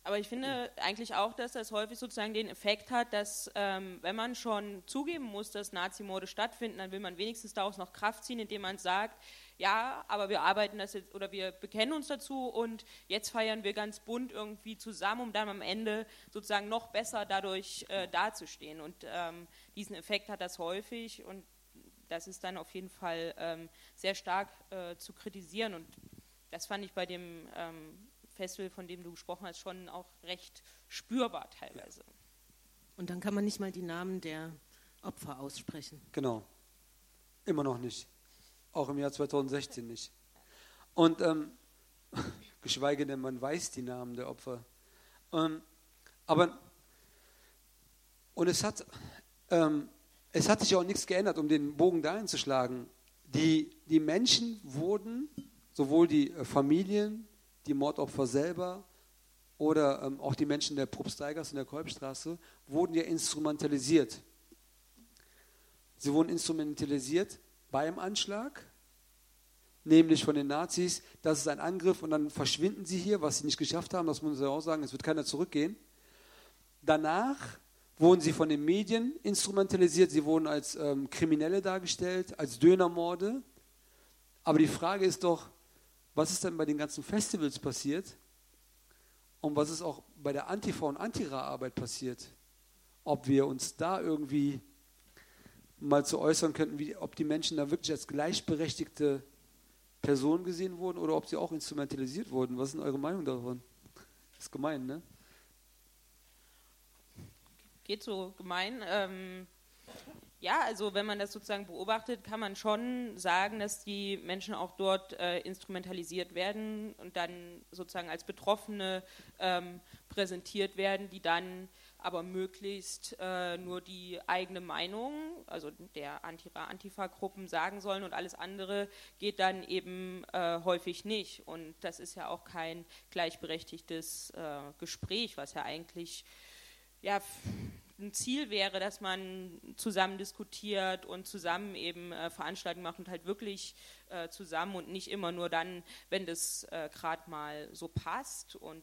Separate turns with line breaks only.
Aber ich finde eigentlich auch, dass das häufig sozusagen den Effekt hat, dass wenn man schon zugeben muss, dass Nazimorde stattfinden, dann will man wenigstens daraus noch Kraft ziehen, indem man sagt, ja, aber wir arbeiten das jetzt oder wir bekennen uns dazu und jetzt feiern wir ganz bunt irgendwie zusammen, um dann am Ende sozusagen noch besser dadurch dazustehen. Und diesen Effekt hat das häufig und das ist dann auf jeden Fall sehr stark zu kritisieren. Und das fand ich bei dem Festival, von dem du gesprochen hast, schon auch recht spürbar teilweise.
Und dann kann man nicht mal die Namen der Opfer aussprechen.
Genau. Immer noch nicht. Auch im Jahr 2016 nicht. Und geschweige denn, man weiß die Namen der Opfer. Aber es hat sich auch nichts geändert, um den Bogen dahin zu schlagen. Die Menschen wurden, sowohl die Familien, die Mordopfer selber oder auch die Menschen der Probsteigers und der Kolbstraße, wurden ja instrumentalisiert. Sie wurden instrumentalisiert beim Anschlag, nämlich von den Nazis, das ist ein Angriff und dann verschwinden sie hier, was sie nicht geschafft haben, das muss man auch sagen, es wird keiner zurückgehen. Danach wurden sie von den Medien instrumentalisiert, sie wurden als Kriminelle dargestellt, als Dönermorde. Aber die Frage ist doch, was ist denn bei den ganzen Festivals passiert und was ist auch bei der Antifa- und Antira-Arbeit passiert? Ob wir uns da irgendwie mal zu äußern könnten, ob die Menschen da wirklich als gleichberechtigte Personen gesehen wurden oder ob sie auch instrumentalisiert wurden. Was ist denn eure Meinung davon? Das ist gemein, ne?
Geht so gemein. Ja, also wenn man das sozusagen beobachtet, kann man schon sagen, dass die Menschen auch dort instrumentalisiert werden und dann sozusagen als Betroffene präsentiert werden, die dann aber möglichst nur die eigene Meinung, also der Antifa-Gruppen sagen sollen und alles andere geht dann eben häufig nicht. Und das ist ja auch kein gleichberechtigtes Gespräch, was ja eigentlich ja ein Ziel wäre, dass man zusammen diskutiert und zusammen eben Veranstaltungen macht und halt wirklich zusammen und nicht immer nur dann, wenn das gerade mal so passt und